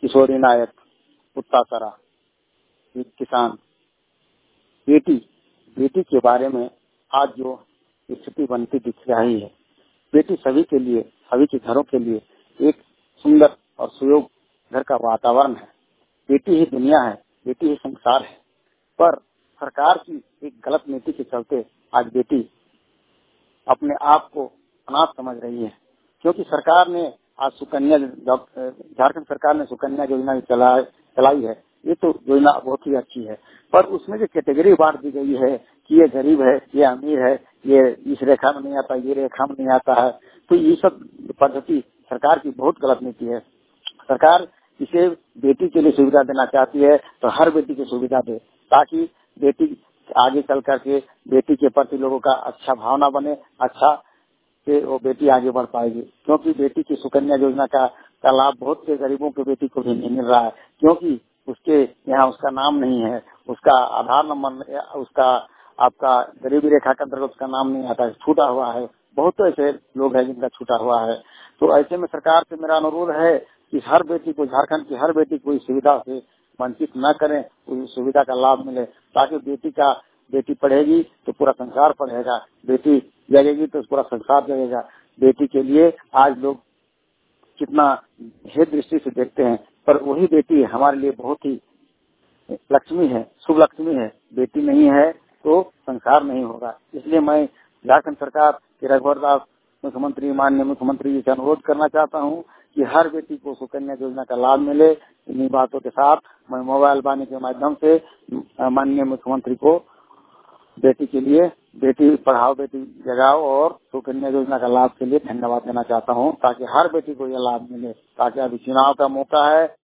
किशोरी नायक, उत्तासरा, एक किसान, बेटी बेटी के बारे में आज जो स्थिति बनती दिख रही है, बेटी सभी के लिए, सभी के घरों के लिए एक सुंदर और सुयोग घर का वातावरण है। बेटी ही दुनिया है, बेटी ही संसार है। पर सरकार की एक गलत नीति के चलते आज बेटी अपने आप को अनाथ समझ रही है, क्योंकि सरकार ने आज सुकन्या, झारखंड सरकार ने सुकन्या योजना चलाई है। ये तो योजना बहुत ही अच्छी है, पर उसमें जो कैटेगरी बांट दी गई है कि ये गरीब है, ये अमीर है, ये इस रेखा में नहीं आता, ये रेखा में नहीं आता है, तो ये सब पद्धति सरकार की बहुत गलत नीति है। सरकार इसे बेटी के लिए सुविधा देना चाहती है तो हर बेटी की सुविधा दे, ताकि बेटी आगे चल करके बेटी के प्रति लोगों का अच्छा भावना बने, अच्छा से वो बेटी आगे बढ़ पाएगी। क्योंकि बेटी की सुकन्या योजना का लाभ बहुत से गरीबों के बेटी को भी नहीं मिल रहा है, क्योंकि उसके यहाँ उसका नाम नहीं है, उसका आधार नंबर, उसका आपका गरीबी रेखा के अंतर्गत उसका नाम नहीं आता है, छूटा हुआ है। बहुत ऐसे लोग हैं जिनका छूटा हुआ है। तो ऐसे में सरकार से मेरा अनुरोध है कि हर बेटी को, झारखंड की हर बेटी को इस सुविधा से वंचित न करें, उस सुविधा का लाभ मिले, ताकि बेटी पढ़ेगी तो पूरा संसार पढ़ेगा, बेटी जगेगी तो पूरा संसार जगेगा। बेटी के लिए आज लोग कितना भेद दृष्टि से देखते हैं, पर वही बेटी हमारे लिए बहुत ही लक्ष्मी है, शुभ लक्ष्मी है। बेटी नहीं है तो संसार नहीं होगा। इसलिए मैं झारखंड सरकार के रघुवर दास मुख्यमंत्री, माननीय मुख्यमंत्री जी से अनुरोध करना चाहता हूं कि हर बेटी को सुकन्या योजना का लाभ मिले। इन्हीं बातों के साथ मैं मोबाइल वाणी के माध्यम से माननीय मुख्यमंत्री को बेटी के लिए, बेटी पढ़ाओ बेटी जगाओ और सुकन्या योजना का लाभ के लिए धन्यवाद देना चाहता हूं, ताकि हर बेटी को यह लाभ मिले। ताकि अभी चुनाव का मौका है,